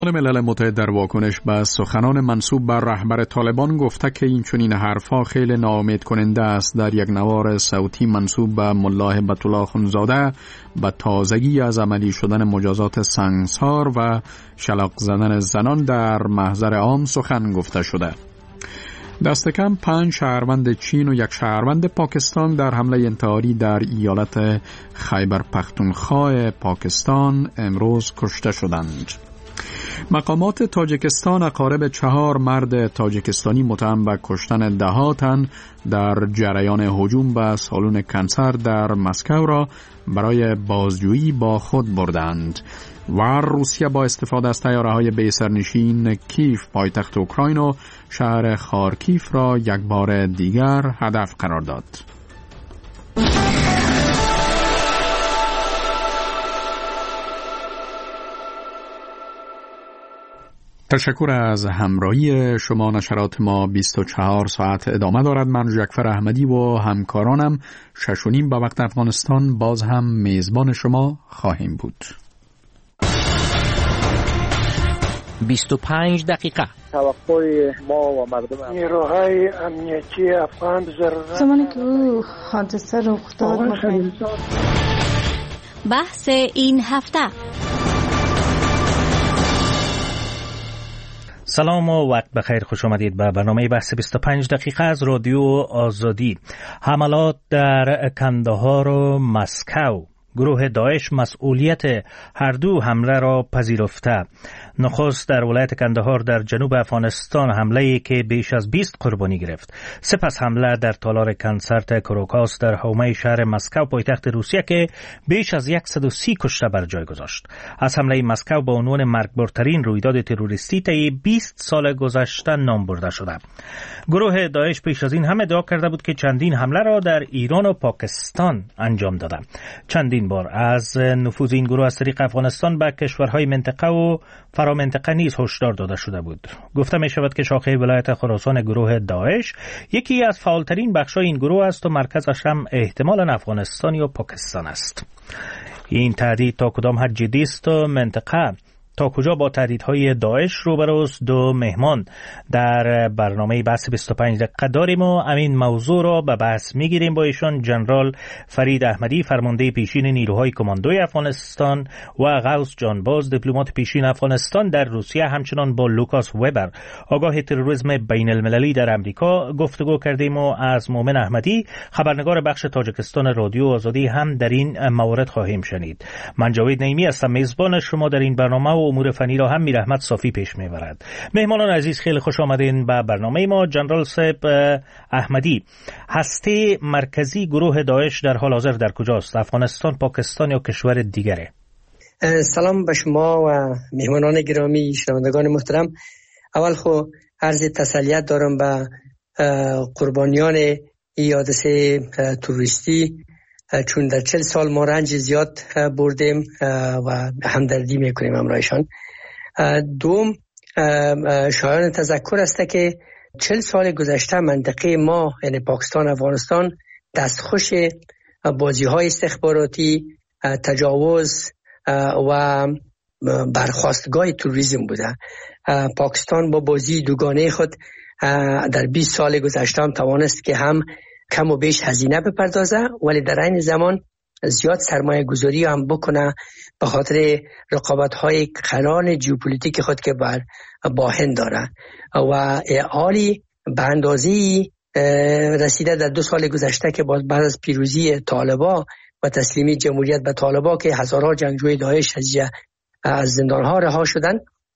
ملل متحد در واکنش به سخنان منسوب بر رهبر طالبان گفته که این چنین حرفا خیلی ناامید کننده است. در یک نوار صوتی منسوب به ملا هبت الله اخوندزاده به تازگی از عملی شدن مجازات سنگسار و شلاق زدن زنان در محضر عام سخن گفته شده. دست کم 5 شهروند چین و 1 شهروند پاکستان در حمله انتحاری در ایالت خیبر پختونخوا پاکستان امروز کشته شدند. مقامات تاجیکستان اقارب 4 مرد تاجیکستانی متهم به کشتن 10 تن در جریان هجوم به سالن کنسر در مسکو را برای بازجویی با خود بردند. و روسیه با استفاده از طیاره‌های بی سرنشین کیف پایتخت اوکراین و شهر خارکیف را یک بار دیگر هدف قرار داد. تشکر از همراهی شما. نشرات ما 24 ساعت ادامه دارد. من جعفر احمدی و همکارانم 6:30 به وقت افغانستان باز هم میزبان شما خواهیم بود. 25 دقیقه توقع ما و مردم نیروهای امنیتی افغان زمانی که او حادثه رخ داد بحث این هفته. سلام و وقت بخیر، خوش آمدید به برنامه بحث 25 دقیقه از رادیو آزادی. حملات در کندهار و مسکو. گروه داعش مسئولیت هر دو حمله را پذیرفته. نخست در ولایت کندهار در جنوب افغانستان حمله‌ای که بیش از 20 قربانی گرفت. سپس حمله در تالار کنسرت کروکاس در حومه شهر مسکو پایتخت روسیه که بیش از 130 کشته بر جای گذاشت. از حمله مسکو با عنوان مرگبارترین رویداد تروریستی طی 20 سال گذشته نام برده شده. گروه داعش پیش از این هم ادعا کرده بود که چندین حمله را در ایران و پاکستان انجام داده. چندین بار از نفوذ این گروه از طریق افغانستان به کشورهای منطقه و فرامنطقه نیز هشدار داده شده بود. گفته می شود که شاخه ولایت خراسان گروه داعش یکی از فعالترین بخش‌های این گروه است و مرکزش هم احتمالاً افغانستان یا پاکستان است. این تهدید تا کدام حد جدی است و منطقه تا کجا با تهدیدهای داعش روبروست؟ دو مهمان در برنامه بحث 25 دقیقه داریم و همین موضوع را به بحث میگیریم با ایشان. جنرال فرید احمدی، فرمانده پیشین نیروهای کماندوی افغانستان، و غوث جانباز، دیپلمات پیشین افغانستان در روسیه، همچنان با لوکاس وبر، آگاه تروریسم بین المللی در امریکا گفتگو کردیم و از مومن احمدی، خبرنگار بخش تاجیکستان رادیو آزادی هم در این موارد خواهیم شنید. من جاوید نعیمی هستم، میزبان شما در این برنامه و امور فنی را هم میرحمت صافی پیش میبرد. مهمانان عزیز خیلی خوش آمدین به برنامه ما. جنرال صاحب احمدی، هسته مرکزی گروه داعش در حال حاضر در کجاست؟ افغانستان، پاکستان یا کشور دیگره؟ سلام به شما و مهمانان گرامی، شنوندگان محترم. اول خو عرض تسلیت دارم به قربانیان این حادثه تروریستی، چون در 40 سال ما رنج زیاد بردیم و همدردی میکنیم همراهشان. دوم، شایان تذکر است که 40 سال گذشته منطقه ما یعنی پاکستان افغانستان دستخوش بازی‌های استخباراتی، تجاوز و برخاستگاه تروریسم بوده. پاکستان با بازی دوگانه خود در 20 سال گذشته هم توانست که هم کم و بیش هزینه بپردازه ولی در این زمان زیاد سرمایه گذاری هم بکنه به خاطر رقابت های قران جیوپولیتیک خود که با هند داره و حالی به اندازه‌ای رسیده در 2 سال گذشته که بعد از پیروزی طالبا و تسلیمی جمهوریت به طالبا که هزارها جنگجوی داعش از زندانها رها شدن،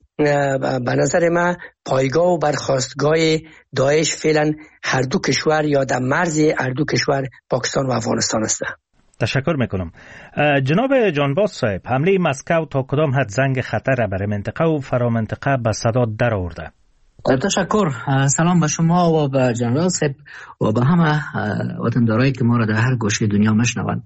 به نظر من پایگاه و برخاستگاه داعش فعلا هر دو کشور یا در مرز هر دو کشور پاکستان و افغانستان است. تشکر میکنم. جناب جانباز صاحب، حمله مسکو تا کدام حد زنگ خطر برای منطقه و فرامنطقه به صدا در آورده؟ تشکر. سلام به شما و به جنرال صاحب و به همه وطندارایی که ما را در هر گوشه دنیا میشنوند.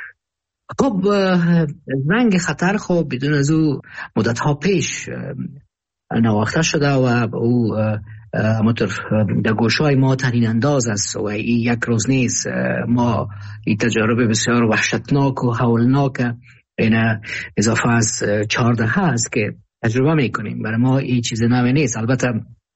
خب زنگ خطر خب بدون از او مدت ها پیش نواخته شده و او مطور در گوشهای ما ترین انداز است و این یک روز نیست. ما این تجربه بسیار وحشتناک و هولناک این اضافه از 14 هست که تجربه میکنیم. برای ما این چیز نوی نیست. البته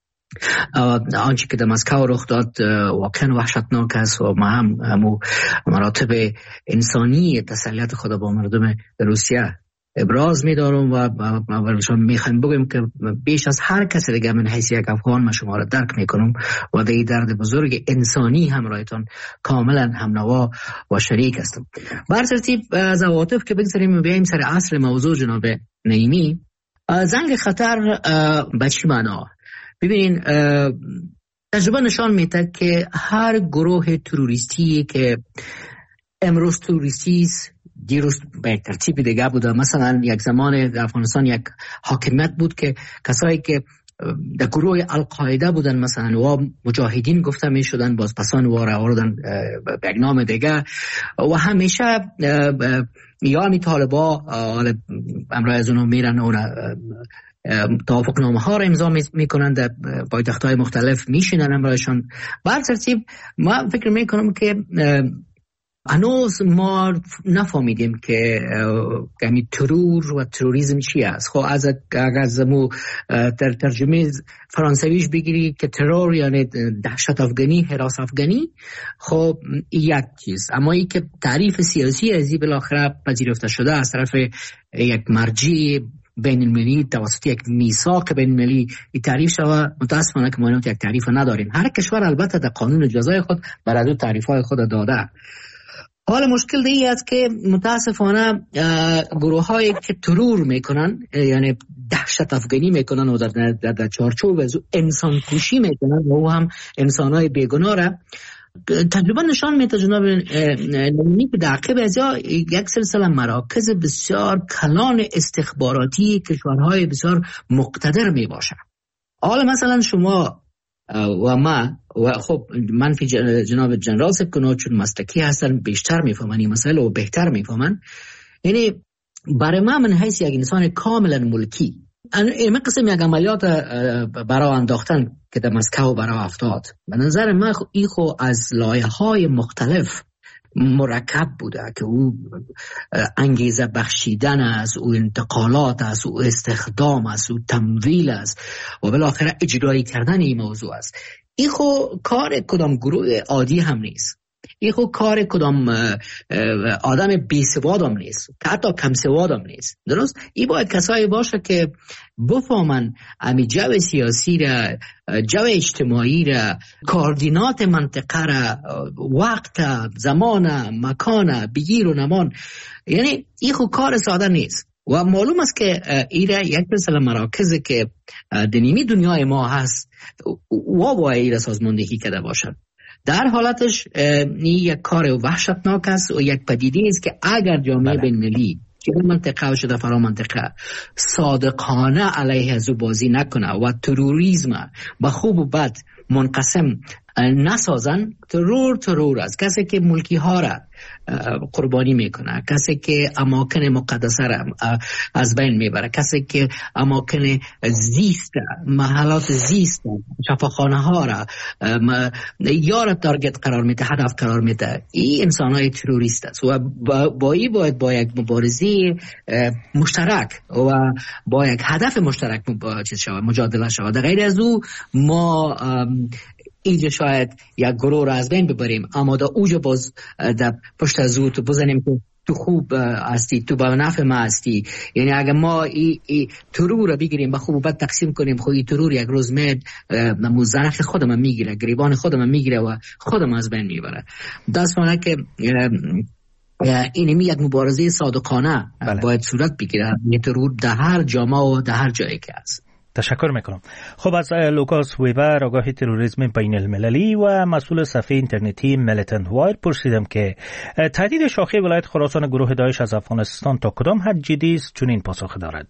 آنچه که در مسکو رخ داد واقعا وحشتناک است و ما همو مراتب انسانی تسلیت خدا با مردم روسیه ابراز می‌دارم و میخوایم بگیم که بیش از هر کسی دیگه من حیث یک افغان من شما را درک میکنم و در این درد بزرگ انسانی همراهتان کاملا همنوا و شریک هستم. بر ترتیب از عواطف که بگذاریم بیاییم سر اصل موضوع جناب نعیمی. زنگ خطر به چی معنا؟ ببینین تجربه نشان میده که هر گروه تروریستی که امروز تروریستی است دیروز به یک ترتیب دیگه بوده. مثلا یک زمان در افغانستان یک حاکمیت بود که کسایی که در گروه القاعده بودن مثلا و مجاهدین گفته می شدن، بازپسان و آوردن به یک نام دیگه و همیشه یا همی طالبا امرای از اونو میرن و توافق نامه ها را امضا میکنن، در پایتخت های مختلف میشینن امرایشان. بر ترتیب ما فکر میکنم که هنوز ما نفهمیدیم که یعنی ترور و تروریسم چی است. خب از مو در ترجمه فرانسویش بگیری که ترور یعنی دهشت افغانی، هراس افغانی، خب یک چیز. اما ای که تعریف سیاسی ازی بالاخره پذیرفته شده از طرف یک مرجع بین المللی توسط یک میثاق بین المللی این تعریف شده، متاسفانه که ما یک تعریف نداریم. هر کشور البته در قانون جزای خود برای دو تعریف‌های خود داده. حال مشکل دیگه است که متاسفانه گروه هایی که ترور میکنن یعنی دهشت افغانی میکنن و در چارچوب انسان کشی میکنن و هم انسان های بیگناه را تجربه نشان میده جناب نعیمی که در عقب از یک سلسله مراکز بسیار کلان استخباراتی کشورهای بسیار مقتدر میباشه. حالا مثلا شما و ما و خب من که جناب جنرال صاحب کنو چون مسلکی هستن بیشتر میفهمن این مسئله و بهتر میفهمن. یعنی برای من حیث یک انسان کاملا ملکی این قسم یک عملیات برای انداختن که در مسکو برای افتاد به نظر من این خو از لایه های مختلف مرکب بوده که او انگیزه بخشیدن است، او انتقالات است، او استخدام است، او تمویل است و بالاخره اجرایی کردن این موضوع است. این خو کار کدام گروه عادی هم نیست. این خو کار کدام آدم بیسواد هم نیست، که حتی کم سواد هم نیست. درست؟ این باید کسایی باشه که بفهمن امی جو سیاسی را، جو اجتماعی را، کوردینات منطقه را، وقت، زمان، مکان، بگیر و نمان. یعنی این خو کار ساده نیست و معلوم است که ایره یک سلسله مراکز که دنیمی دنیای ما هست و باید ایره سازماندهی کرده باشد. در حالتش این یک کار وحشتناک است و یک پدیده است که اگر جامعه بین‌المللی که در منطقه و شده فرا منطقه صادقانه علیه از او بازی نکنه و تروریسم به خوب و بد منقسم نسازن، ترور است. کسی که ملکی ها را قربانی میکنه، کسی که اماکن مقدسه را از بین میبره، کسی که اماکن زیست، محلات زیست، شفاخانه ها را یا تارگت قرار میده، هدف قرار میده، این انسان های تروریست است و با این باید با یک مبارزه مشترک و با یک هدف مشترک مجادله شود. در غیر از او ما اینجا شاید یک گروه را از بین ببریم، اما در اوجا باز در پشت از او تو بزنیم که تو خوب هستی، تو با نفع ما هستی. یعنی اگر ما ای ترور را بگیریم با خوب و بد تقسیم کنیم، خب این ترور یک روز مید زنخ خودم میگیره، گریبان خودم میگیره و خودم از بین میبره. دستمانه که اینمی یک مبارزه صادقانه باید صورت بگیره. این ترور در هر جامعه و در هر جایی که هست. تشکر میکنم. خب از لوکاس ویبر آگاه تروریسم بین المللی و مسئول صفحه اینترنتی میلیتنت وایر پرسیدم که تهدید شاخه ولایت خراسان گروه داعش از افغانستان تا کدام حد جدی است؟ چنین پاسخ دارد.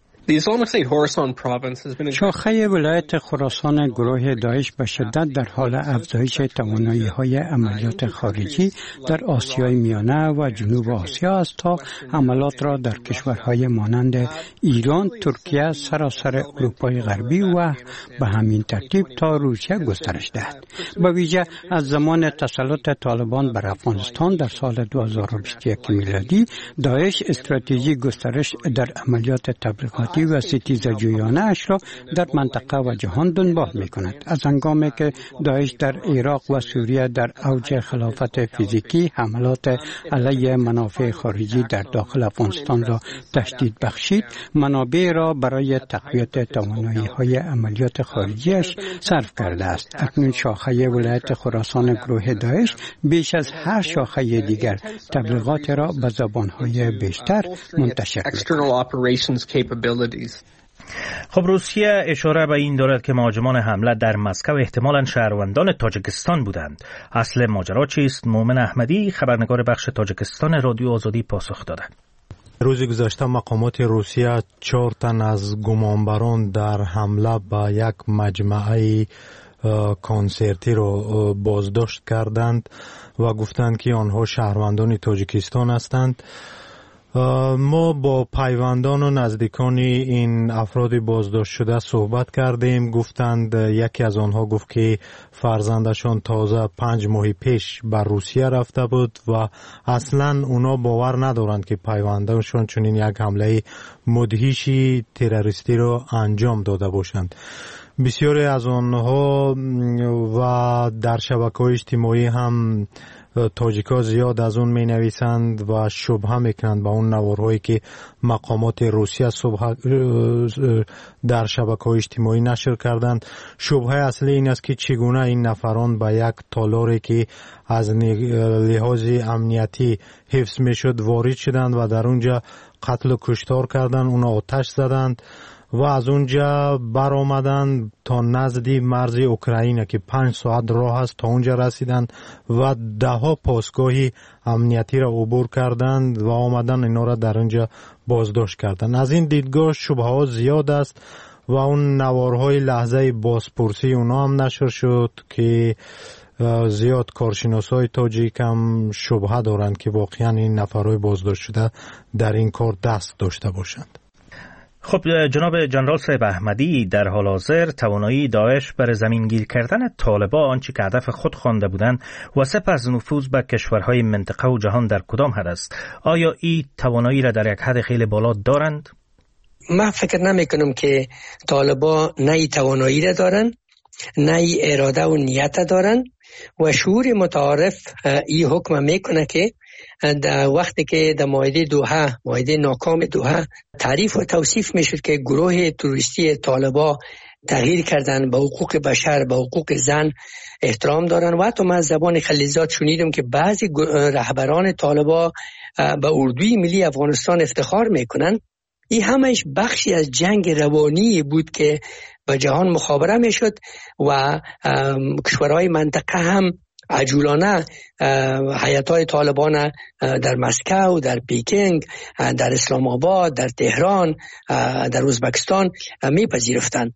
شاخه ولایت خراسان گروه داعش به شدت در حال افزایش توانایی‌های عملیات خارجی در آسیای میانه و جنوب آسیا است تا حملات را در کشورهای مانند ایران، ترکیه، سراسر اروپای غربی و به همین ترتیب تا روسیه گسترش دهد. به ویژه از زمان تسلط طالبان بر افغانستان در سال 2021 میلادی، داعش استراتژی گسترش در عملیات تبلیغاتی سیاسی و ستیزجویانه اش را در منطقه و جهان دنبال می کند. از هنگامی که داعش در عراق و سوریه در اوج خلافت فیزیکی حملات علیه منافع خارجی در داخل افغانستان را تشدید بخشید، منابع را برای تقویت توانایی‌های عملیات خارجیش صرف کرده است. اکنون شاخه ولایت خراسان گروه داعش بیش از هر شاخه دیگر تبلیغات را به زبان‌های بیشتر منتشر می‌کند. خب روسیه اشاره به این دارد که مهاجمان حمله در مسکو احتمالاً شهروندان تاجیکستان بودند. اصل ماجرا چیست؟ مومن احمدی خبرنگار بخش تاجیکستان رادیو آزادی پاسخ داد. روز گذشته مقامات روسیه 4 تن از گمانبران در حمله به یک مجمع کنسرتی را بازداشت کردند و گفتند که آنها شهروندان تاجیکستان هستند. ما با پیوندان و نزدیکان این افراد بازداشت شده صحبت کردیم. گفتند یکی از آنها گفت که فرزندشان تازه 5 ماه پیش بر روسیه رفته بود و اصلا اونا باور ندارند که پیوندانشان چنین یک حمله مدهشی تروریستی را انجام داده باشند. بسیاری از آنها و در شبکه‌های اجتماعی هم تاجیکا زیاد از اون می نویسند و شبهه میکنند به اون نوارهایی که مقامات روسیه صبح در شبکه‌های اجتماعی نشر کردند. شبهه اصلی این است که چگونه این نفران به یک تالاری که از لحاظ امنیتی حفظ میشد وارد شدند و در اونجا قتل و کشتار کردند، اونا آتش زدند و از اونجا بر آمدن تا نزدی مرز اوکراین که 5 ساعت راه است تا اونجا رسیدند و 10 پاسگاهی امنیتی را عبور کردند و آمدن اینا را در اونجا بازداشت کردند. از این دیدگاه شبهات زیاد است و اون نوارهای لحظه بازپرسی اونا هم نشر شد که زیاد کارشناسای تاجیک هم شبهه دارند که واقعا این نفرهای بازداشت شده در این کار دست داشته باشند. خب جناب جنرال صاحب احمدی، در حال حاضر توانایی داعش برای زمینگیر کردن طالبان آنچه که هدف خود خوانده بودند و سپس نفوذ به کشورهای منطقه و جهان در کدام حد است؟ آیا این توانایی را در یک حد خیلی بالا دارند؟ من فکر نمی کنم که طالبان نه ای توانایی را دارند، نه ای اراده و نیت دارند و شعور متعارف این حکم میکنه که در وقتی که در معاهده ناکام دوحه تعریف و توصیف میشد که گروه تروریستی طالبان تغییر کردن، به حقوق بشر، به حقوق زن احترام دارن و حتی من زبان خلیزات شنیدم که بعضی رهبران طالبان به اردوی ملی افغانستان افتخار میکنن. این همش بخشی از جنگ روانی بود که به جهان مخابره میشد و کشورهای منطقه هم عجولانه هیئت‌های طالبان در مسکو، در پیکینگ، در اسلام آباد، در تهران، در ازبکستان میپذیرفتند.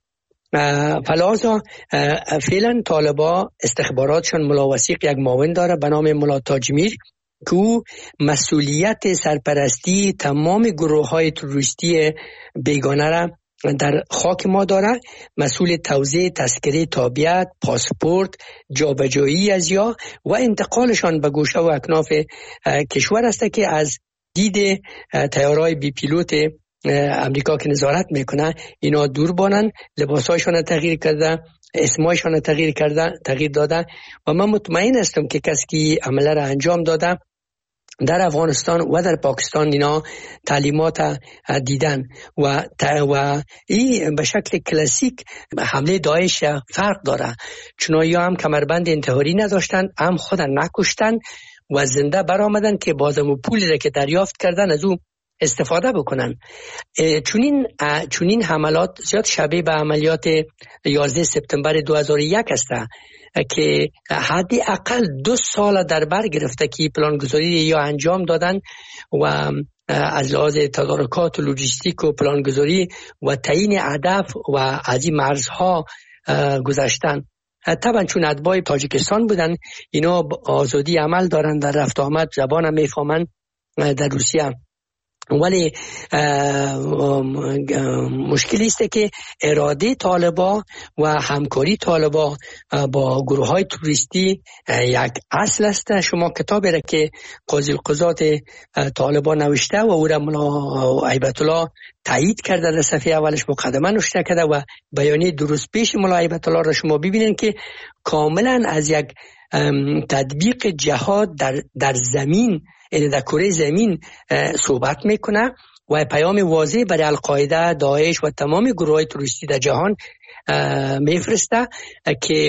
فلازا فعلا طالبان استخباراتشان ملاوثیق یک معاون داره به نام ملا تاجمیر که او مسئولیت سرپرستی تمام گروه‌های تروریستی بیگانه را در خاک ما داره. مسئول توزیع تذکره تابعیت، پاسپورت، جابجایی از یا و انتقالشان به گوشه و اکناف کشور است که از دید طیاره‌های بی پیلوت امریکا که نظارت میکنه اینا دور بانن. لباسایشان تغییر کرده، اسمایشان تغییر داده و من مطمئن هستم که کسی که عمله را انجام داده در افغانستان و در پاکستان اینا تعلیمات دیدن و این به شکل کلاسیک حمله داعش فرق داره، چون یا هم کمربند انتحاری نداشتن، هم خود نکشتن و زنده برآمدن که بازم پولی را که دریافت کردن از اون استفاده بکنن. چون این حملات زیاد شبیه به عملیات 11 سپتامبر 2001 است که حدی اقل 2 سال در بر گرفته که پلانگذاری یا انجام دادن و از لحاظ تدارکات و لوجستیک و پلانگذاری و تعیین هدف و از این مرزها گذشتن. طبعا چون اتباع تاجیکستان بودن اینا آزادی عمل دارن، در رفت آمد زبان هم میفهمن در روسیه ولی مشکلی است که اراده طالبا و همکاری طالبا با گروه های تروریستی یک اصل است. شما کتابی را که قاضی القضات طالبا نوشته و او را ملا هیبت الله تایید کرده، در صفحه اولش مقدمه نوشته کرده و بیانیه درست پیش ملا هیبت الله را شما ببینید که کاملا از یک تطبیق جهاد در زمین، یعنی در کره زمین صحبت میکنه و پیام واضح برای القاعده، داعش و تمام گروه های تروریستی در جهان میفرسته که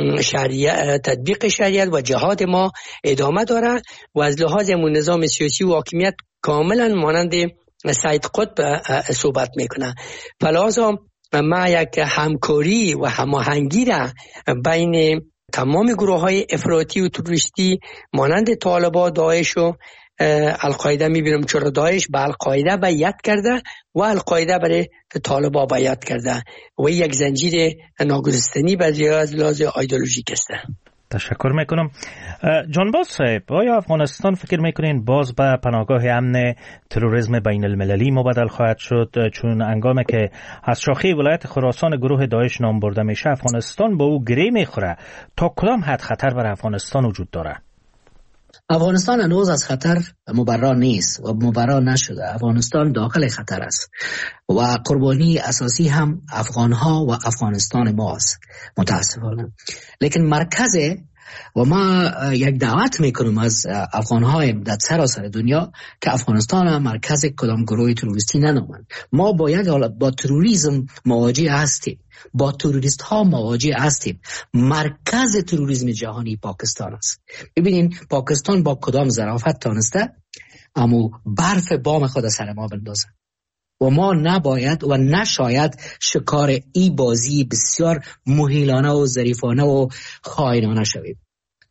تطبیق شریعت و جهاد ما ادامه داره و از لحاظ نظام سیاسی و حاکمیت کاملا مانند سید قطب صحبت میکنه. فلازم ما یک همکاری و هماهنگی را بین تمام گروه های افراطی و تروریستی مانند طالبان، داعش و القاعده میبینم، چرا داعش به القاعده بیعت کرده و القاعده برای طالبان بیعت کرده و یک زنجیر ناگسستنی از لحاظ ایدئولوژیک است. تشکر میکنم. جانباز صاحب، آیا افغانستان فکر میکنین باز به پناهگاه امن تروریسم بین المللی مبدل خواهد شد؟ چون هنگامی که از شاخه ولایت خراسان گروه داعش نام برده میشه، افغانستان با او گره میخوره. تا کدام حد خطر بر افغانستان وجود داره؟ افغانستان هنوز از خطر مبرا نیست و مبرا نشده. افغانستان داخل خطر است و قربانی اساسی هم افغانها و افغانستان ماست متاسفانه. لیکن مرکز و ما یک دعوت میکنم از افغانهای در سراسر دنیا که افغانستان مرکز کدام گروه تروریستی ننامند. ما با تروریسم مواجه هستیم، با تروریست ها مواجه هستیم. مرکز تروریسم جهانی پاکستان است. ببینین پاکستان با کدام ظرافت تانسته اما برف بام خود سر ما بندازه و ما نباید و نشاید شکار ای بازی بسیار مهیلانه و ظریفانه و خائنانه شویم.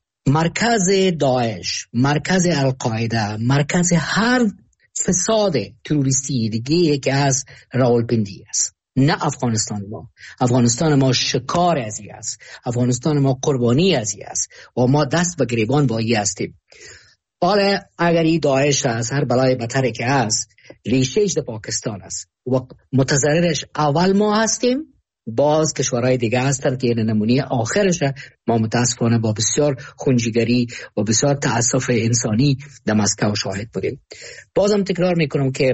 مرکز داعش، مرکز القاعده، مرکز هر فساد تروریستی دیگه که از راولپندی است، نه افغانستان ما. افغانستان ما شکار ازی است، افغانستان ما قربانی ازی است و ما دست به گریبان با ای هستیم. حالا اگر ای داعش از هر بلای بتره که است ریشهش در پاکستان است و متضررش اول ما هستیم، باز کشورهای دیگه هستن که این نمونه آخرش ما متاسفانه با بسیار خونجیگری و بسیار تأسف انسانی در مسکو شاهد بودیم. بازم تکرار میکنم که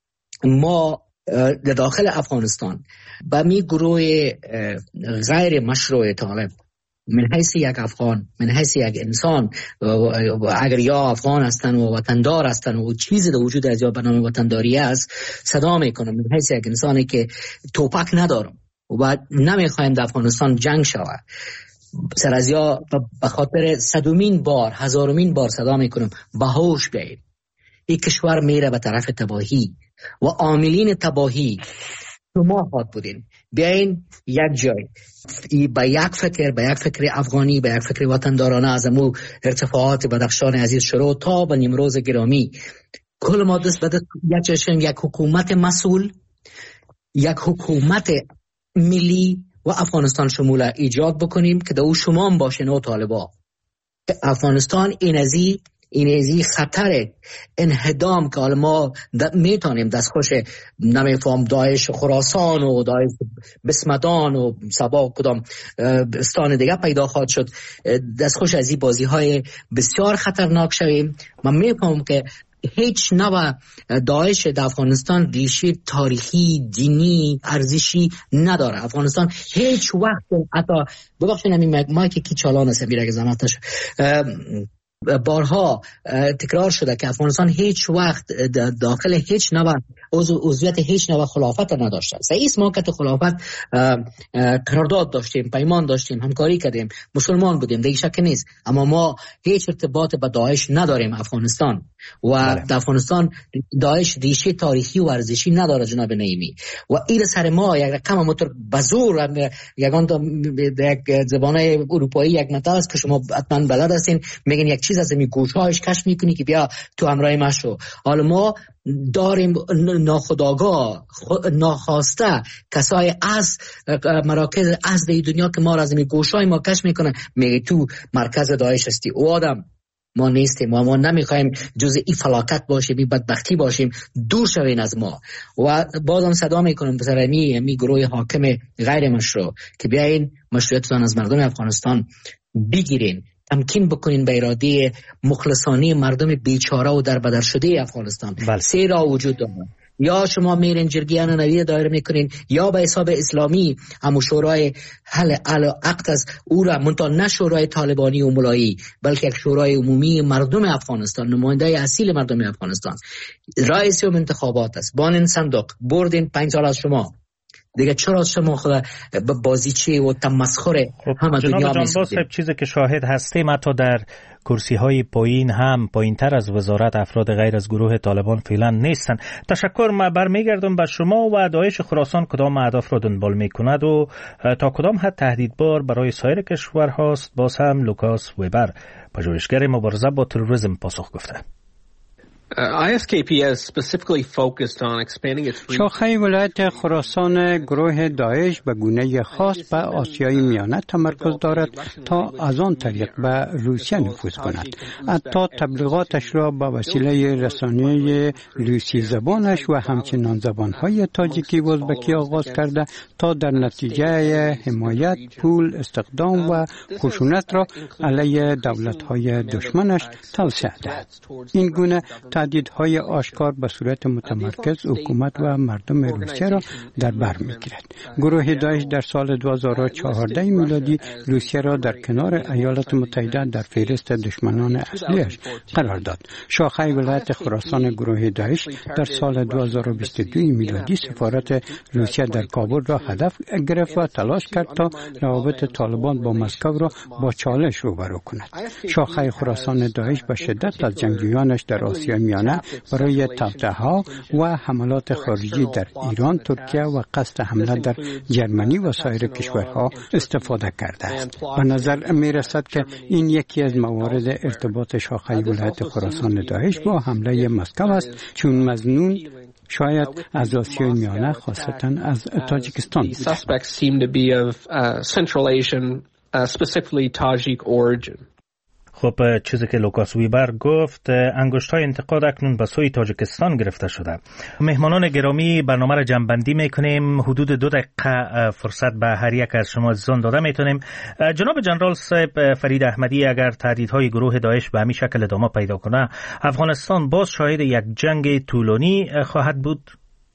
ما در داخل افغانستان با می گروه غیر مشروع طالب من حیث یک افغان، من حیث یک انسان، اگر یا افغان هستن و وطندار هستن و چیزی در وجود از یا به نام وطنداری است، صدا میکنم من حیث یک انسانی که توپک ندارم و نمیخوایم در افغانستان جنگ شود، سر از یا به خاطر صدومین بار، هزارمین بار صدا میکنم به هوش بیایید. این کشور میره به طرف تباهی و عاملین تباهی شما خود بودین. بیاین یک جای به یک فکر افغانی، به یک فکر وطندارانه از امو ارتفاعات بدخشان عزیز شروع تا به نیمروز گرامی، کل ما دست بده یک حکومت مسئول، یک حکومت ملی و افغانستان شمول ایجاد بکنیم که در او شما هم باشین و طالبا. افغانستان این ازی خطر انهدام که ما میتونیم دستخوش نمیفهم داعش خراسان و داعش بسمدان و سبا کدام استان دیگه پیدا خواهد شد، دستخوش از این بازی های بسیار خطرناک شویم. من میفهم که هیچ نوع داعش در افغانستان ریشه تاریخی، دینی، ارزشی نداره. افغانستان هیچ وقت حتی ببخشید همین مایک کی چالان است میره که زحمتش بارها تکرار شده که افغانستان هیچ وقت داخل هیچ نوع عضویت هیچ نوع خلافت نداشته. رئیس ما که خلافت قرارداد داشتیم، پیمان داشتیم، همکاری کردیم، مسلمان بودیم، دیگه شک نیست، اما ما هیچ ارتباط با داعش نداریم افغانستان و در افغانستان داعش ریشه تاریخی و ارزشی نداره جناب نعیمی و این سر ما یک رقم موتور بزور یگان یک زبانه اروپایی یک متل است که شما حتما بلد هستین، میگن یک چیز از این گوشهایش کشف میکنی که بیا تو همراه ما شو. حالا ما داریم ناخودآگاه ناخواسته کسای از مراکز از دنیا که ما را از این گوشهای ما کشف میکنه، میگه تو مرکز داعش هستی. او آدم ما نیستیم و ما نمیخوایم جزء این فلاکت باشیم، این بدبختی باشیم. دور شوین از ما. و بازم صدا میکنم به سر می گروه حاکم غیر مشروع که بیاین مشروعیتتان از مردم افغانستان بگیرین، تمکین بکنین به اراده مخلصانه مردم بیچاره و در بدر شده افغانستان. سه راه وجود داره، یا شما میرین جرگیان نوی دایر میکنین، یا به حساب اسلامی همون شورای حل عقد از او را منتها نه شورای طالبانی و ملایی بلکه یک شورای عمومی مردم افغانستان، نماینده اصیل مردم افغانستان. رئیس انتخابات است، بانین صندوق بردین 5 سال از شما دیگه، چرا شما خدا بازیچه و تمسخر همه دنیا میسازید؟ چیزی که شاهد هستیم حتی در کرسی های پایین هم پایین تر از وزارت افراد غیر از گروه طالبان فعلا نیستن. تشکر. ما برمیگردم به شما. و داعش خراسان کدام اهداف را دنبال میکند و تا کدام حد تهدیدبار برای سایر کشورهاست؟ باز هم لوکاس ویبر، پژوهشگر مبارزه با تروریسم، پاسخ گفته. ISKP has specifically focused on expanding its reach. شاخه ولایت خراسان گروه داعش به گونه خاص به آسیای میانه تمرکز دارد تا از آن طریق به روسیه نفوذ کند. حتی تبلیغاتش را با وسیله رسانه روسی زبانش و همچنین زبانهای تاجیکی و ازبکی آغاز کرده تا در نتیجه حمایت، پول، استخدام و خشونت را علیه دولت‌های دشمنش توسعه دهد. این گونه تهدیدهای آشکار به صورت متمرکز حکومت و مردم روسیه را در بر میگیرد. گروه داعش در سال 2014 میلادی روسیه را در کنار ایالات متحده در فهرست دشمنان اصلیش قرار داد. شاخه ولایت خراسان گروه داعش در سال 2022 میلادی سفارت روسیه در کابل را هدف گرفت و تلاش کرد تا روابط طالبان با مسکو را با چالش روبرو کند. شاخه خراسان داعش به شدت از جنگجویانش در آسیا میانه برای توطئه‌ها و حملات خارجی در ایران، ترکیه و قصد حمله در جرمنی و سایر کشورها استفاده کرده است. به نظر می رسد که این یکی از موارد ارتباط شاخه ولایت خراسان داعش با حمله مسکو است، چون مظنون شاید از آسیای میانه خاصتا از تاجیکستان بوده. Suspects seem to be of Central Asian, specifically Tajik origin. خب چیزی که لوکاس ویبر گفت، انگشت‌های انتقاد اکنون به سوی تاجیکستان گرفته شده. مهمانان گرامی، برنامه را جمع‌بندی می‌کنیم. حدود 2 دقیقه فرصت به هر یک از شما عزیزان داده می‌تونیم. جناب جنرال صاحب فرید احمدی، اگر تهدیدهای گروه داعش به همین شکل ادامه پیدا کنه، افغانستان باز شاهد یک جنگ طولانی خواهد بود؟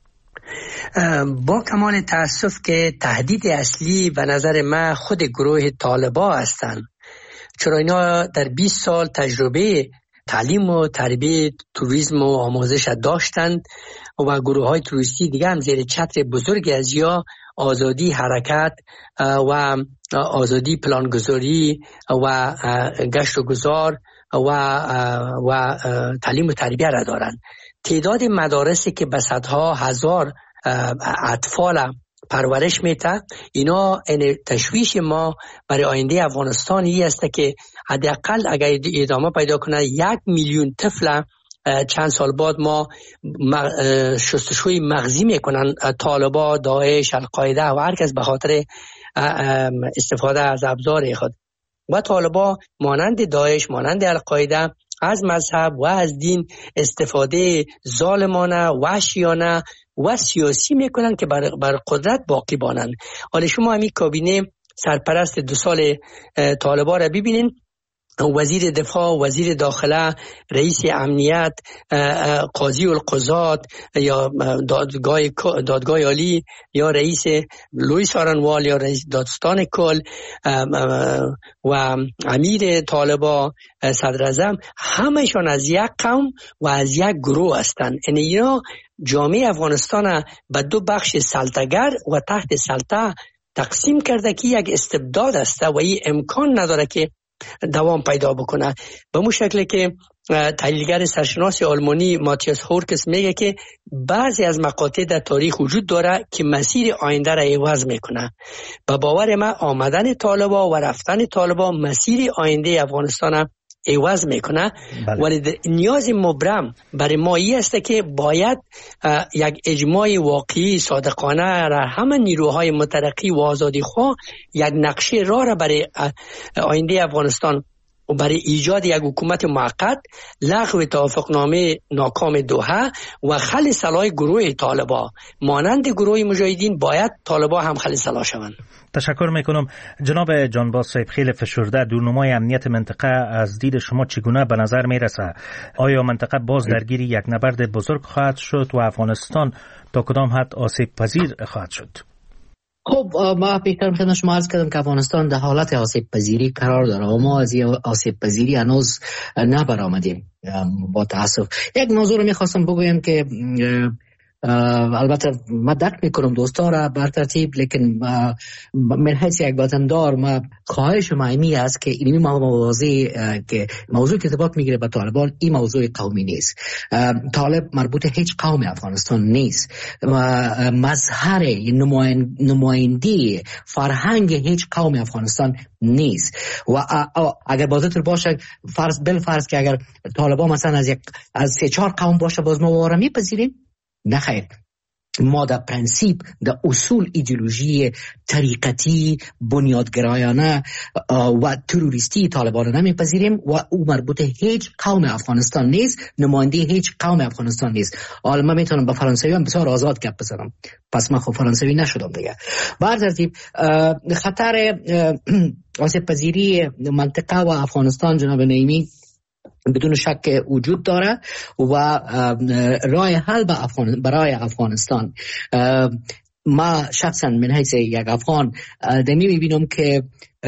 با کمال تأسف که تهدید اصلی به نظر من خود گروه طالبان هستند، چرا اینا در 20 سال تجربه تعلیم و تربیت توریسم و آموزش داشتند و گروه های توریستی دیگه هم زیر چتر بزرگی از یا آزادی حرکت و آزادی پلانگذاری و گشت و گذار و تعلیم و تربیت را دارند. تعداد مدارسی که به صدها هزار اطفال پرورش میده، اینا تشویش ما برای آینده افغانستانی است که حداقل اگر ادامه پیدا کنه 1 میلیون طفل چند سال بعد ما شستشوی مغزی میکنن طالبان، داعش، القاعده و هر کس به خاطر استفاده از ابزار خود. و طالبان مانند داعش، مانند القاعده از مذهب و از دین استفاده ظالمانه، وحشیانه و سیاسی میکنن که بر قدرت باقی بانن. حالا شما همین کابینه سرپرست 2 سال طالبان را ببینین، وزیر دفاع، وزیر داخله، رئیس امنیت، قاضی القضات یا دادگاه عالی یا رئیس لوی سارنوال یا رئیس دادستان کل و امیر طالبان، صدر اعظم، همهشان از یک قوم و از یک گروه هستند. یعنی اینا جامعه افغانستان به 2 بخش سلطه‌گر و تحت سلطه تقسیم کرده که یک استبداد است و این امکان نداره که دوام پیدا بکنه. به مو شکل که تحلیلگر سرشناس آلمانی ماتیاس هورکس میگه که بعضی از مقاطع در تاریخ وجود داره که مسیر آینده را عوض میکنه. به باور من آمدن طالبان و رفتن طالبان مسیر آینده افغانستان عوض میکنه. ولی نیاز مبرم برای ما این است که باید یک اجماع واقعی صادقانه را همه نیروهای مترقی و آزادی خواه یک نقشه راه را برای آینده افغانستان و برای ایجاد یک حکومت موقت، لغو توافقنامه ناکام دوحه و خل صلاح گروه طالبان مانند گروه مجاهدین باید طالبان هم خل صلاح شوند. تشکر میکنم. جناب جانباز صاحب، خیلی فشرده، دورنمای امنیت منطقه از دید شما چگونه به نظر میرسه؟ آیا منطقه باز درگیر یک نبرد بزرگ خواهد شد و افغانستان تا کدام حد آسیب پذیر خواهد شد؟ خب ما پیکرم خدمت شما عرض کردم که افغانستان در حالت آسیب پذیری قرار داره و ما از این آسیب پذیری هنوز نبرآمدیم با تاسف. یک موضوع رو میخواستم بگویم که البته من درک میکنم دوستا را بر ترتیب، لیکن من حیث یک وطندار ما خواهش مهمی است که این موضوع که ارتباط میگیره به طالبان، این موضوع قومی نیست. طالب مربوط هیچ قوم افغانستان نیست، مظهر نمایندی فرهنگ هیچ قوم افغانستان نیست. و اگر بازتر باشه فرض که اگر طالبان مثلا از 3-4 قوم باشه باز ما واره میپذیریم؟ نه خیر. ما در پرنسیپ در اصول ایدئولوژی طریقتی بنیادگرایانه و تروریستی طالبان نمیپذیریم و او مربوط هیچ قوم افغانستان نیست، نماینده هیچ قوم افغانستان نیست. حالا من میتونم با فرانسوی هم بسیار آزاد گپ بزنم، پس من خب فرانسوی نشدم دیگه. بر ترتیب خطر آسیب پذیری منطقه و افغانستان جناب نعیمی بدون شک وجود داره و راه حل برای افغانستان، ما شخصا من حیث یک افغان دمی میبینم که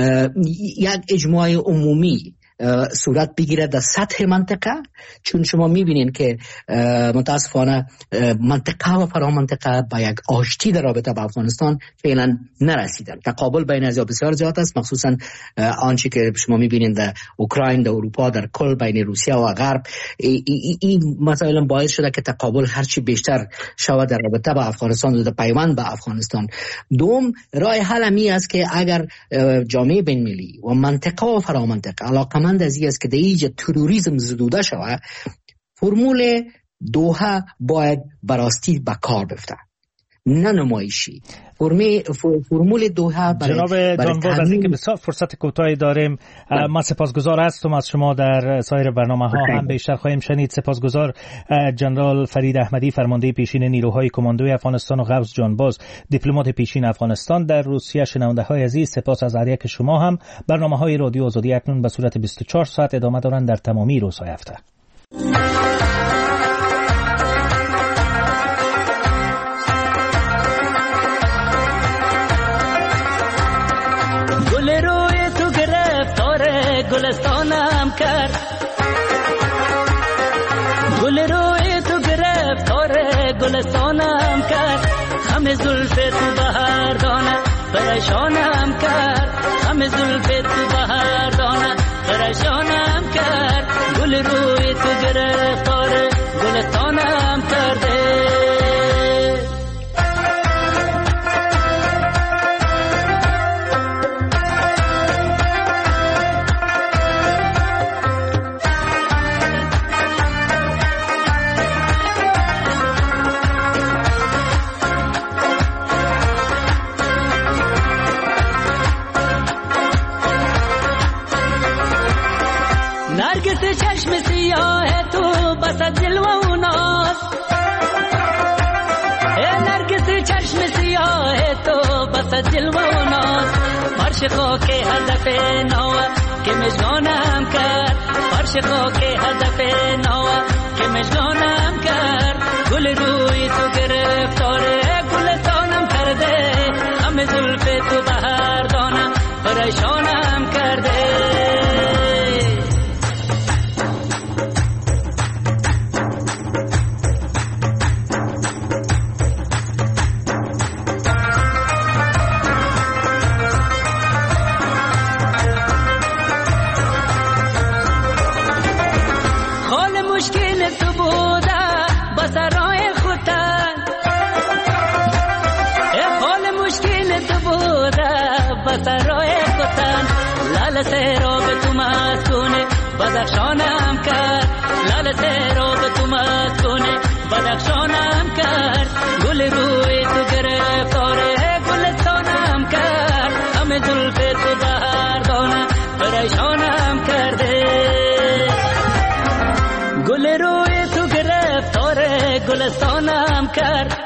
یک اجماع عمومی صورت بگیره در سطح منطقه، چون شما میبینین که متاسفانه منطقه و فرامنطقه با یک آشتی در رابطه با افغانستان فعلا نرسیدن. تقابل بین ازیا بسیار زیاد است، مخصوصا آنچه که شما میبینین در اوکراین، در اروپا، در کل بین روسیه و غرب. این مثلا باعث شده که تقابل هرچی بیشتر شود در رابطه با افغانستان و در پیوند با افغانستان. دوم راه حل می است که اگر جامعه بین المللی و منطقه و فرامنطقه علاقمند از این است که در اینجا تروریسم زدوده شود، فرمول دوحه باید براستی به کار بفته، نه نمایشی. فرمول دوحه جناب جانباز، از اینکه بسیار فرصت کوتاهی داریم، من سپاسگزار هستم از شما. در سایر برنامه ها هم بیشتر خواهیم شنید. سپاسگزار جنرال فرید احمدی، فرمانده پیشین نیروهای کماندوی افغانستان، و غوث جانباز، دیپلمات پیشین افغانستان در روسیه. شنونده های عزیز، سپاس از هر یک شما هم. برنامه های رادیو آزادی اکنون به صورت 24 ساعت ادامه دارند در تمامی روزهای هفته. گلستانم کرد، گل روی تو گرفتار گلستانم کرد، همه زلف تو بهار دانه پریشانم کرد، همه زلف تو بهار دانه پریشانم کرد، گل روی تو گرفتار گلستانم کرده. چشم سیاه تو بس جلوه و ناز، نرگس چشم سیاه تو بس جلوه و ناز، فرش خاک هدف نوه که مجنانم کرد، فرش خاک هدف نوه که مجنانم کرد، گل روی تو گرفتاره گلستانم کرده، همه زلف تو بهار دانم پریشانم کرده. لال سیرو به تو مسکونه بدخشانم کرد، لال سیرو به تو مسکونه بدخشانم کرد، گل روی تو گرفتاره گلستانم کرد، همه زلف تو بهار دانه پریشانم کرده. کرد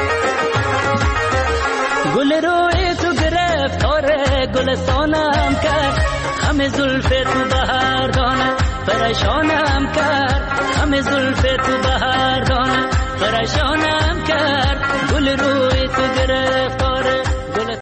گل روی تو گرفتار گلستانم کرد خم زلف تو بهار دانه پریشانم کرد خم زلف تو بهار دانه پریشانم کرد گل روی تو گرفت